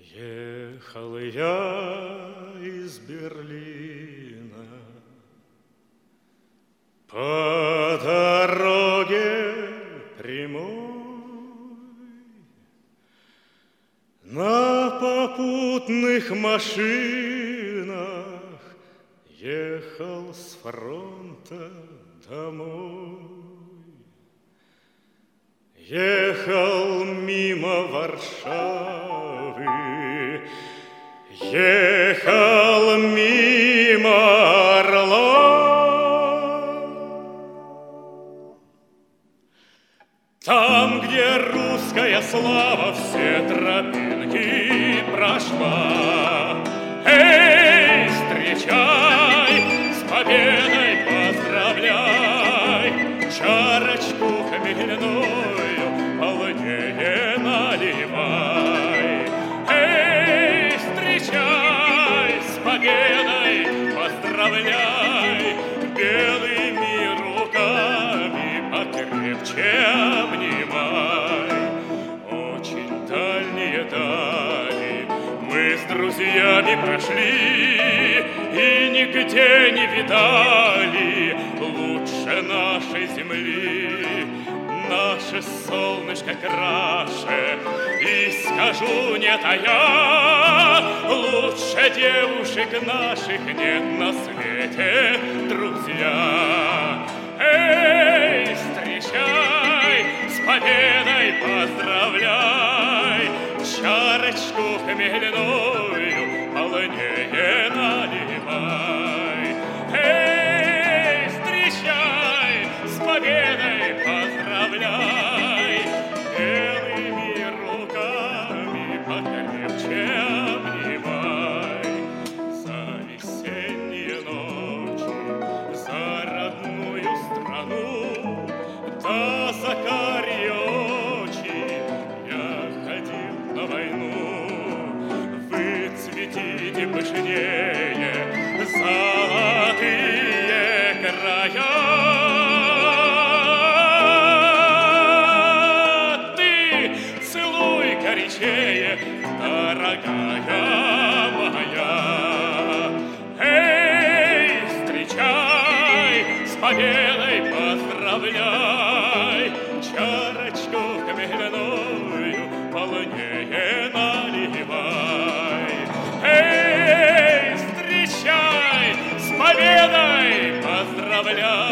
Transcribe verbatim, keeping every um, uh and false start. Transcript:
Ехал я из Берлина по дороге прямой, на попутных машинах ехал с фронта домой. Ехал мимо Варшавы, ехал мимо Орла. Там, где русская слава все тропинки прошла. Эй, встречай, с победой поздравляй, чарочку хмельную полнее наливай. Эй, встречай, с победой поздравляй, белыми руками покрепче обнимай. Очень дальние дали мы с друзьями прошли и нигде не видали лучше нашей земли. Наше солнышко краше, и скажу не тая, лучше девушек наших нет на свете, друзья. Эй, встречай, с победой поздравляй, чарочку хмельную полнее наливай. Эй, встречай, с победой поздравляй, белыми руками покрепче обнимай. За весенние ночи, за родную страну, да за карие очи я ходил на войну. Вы цветите пышнее золотые края. Дорогая моя, эй, встречай, с победой поздравляй, чарочку хмельную полнее наливай. Эй, встречай, с победой поздравляй.